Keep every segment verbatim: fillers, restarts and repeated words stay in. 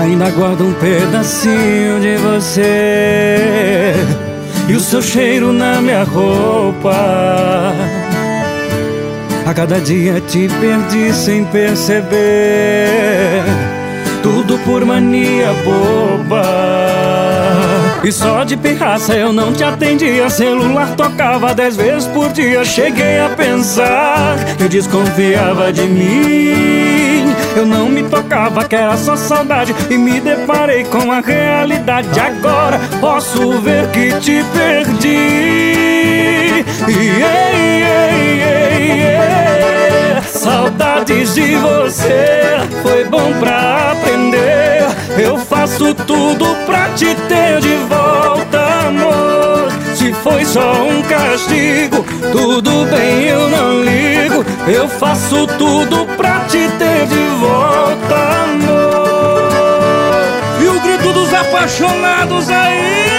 Ainda guardo um pedacinho de você e o seu cheiro na minha roupa. A cada dia te perdi sem perceber, tudo por mania boba. E só de pirraça eu não te atendia, celular tocava dez vezes por dia. Cheguei a pensar que eu desconfiava de mim, eu não me tocava que era só saudade, e me deparei com a realidade. Agora posso ver que te perdi. Yeah, yeah, yeah, yeah. Saudades de você, foi bom pra aprender. Eu faço tudo pra te ter de volta, amor. Se foi só um castigo, tudo bem, eu não ligo. Eu faço tudo pra te ter de volta, amor. E o grito dos apaixonados aí!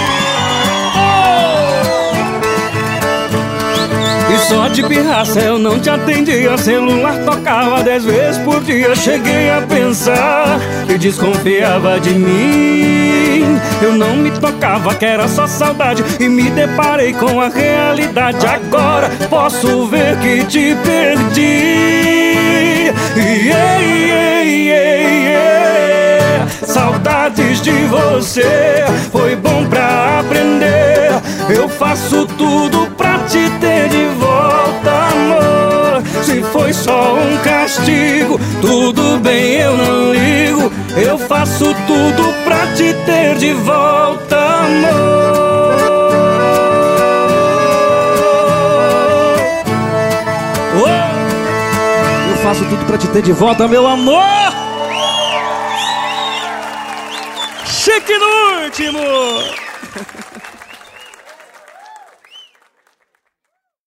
E só de pirraça eu não te atendia, celular tocava dez vezes por dia. Cheguei a pensar que desconfiava de mim, eu não me tocava que era só saudade, e me deparei com a realidade. Agora posso ver que te perdi. Yeah, yeah, yeah, yeah. Saudades de você, foi bom pra aprender. Eu faço tudo pra te ter de volta, amor. Se foi só um castigo, tudo bem, eu não ligo. Eu faço tudo pra te ter de volta, amor. Oh! Eu faço tudo pra te ter de volta, meu amor. Chique no último.